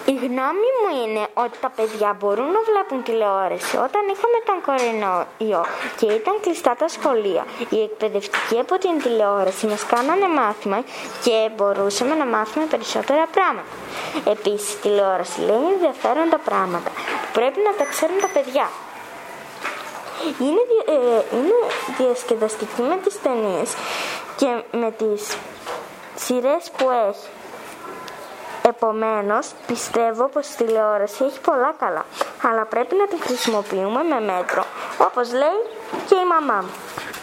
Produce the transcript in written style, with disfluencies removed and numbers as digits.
Η γνώμη μου είναι ότι τα παιδιά μπορούν να βλέπουν τηλεόραση. Όταν είχαμε τον κορονοϊό και ήταν κλειστά τα σχολεία, οι εκπαιδευτικοί από την τηλεόραση μας κάνανε μάθημα και μπορούσαμε να μάθουμε περισσότερα πράγματα. Επίσης, η τηλεόραση λέει ενδιαφέροντα πράγματα που πρέπει να τα ξέρουν τα παιδιά. Είναι διασκεδαστική με τις ταινίες και με τις σειρές που έχει. Επομένως, πιστεύω πως η τηλεόραση έχει πολλά καλά, αλλά πρέπει να την χρησιμοποιούμε με μέτρο, όπως λέει και η μαμά μου.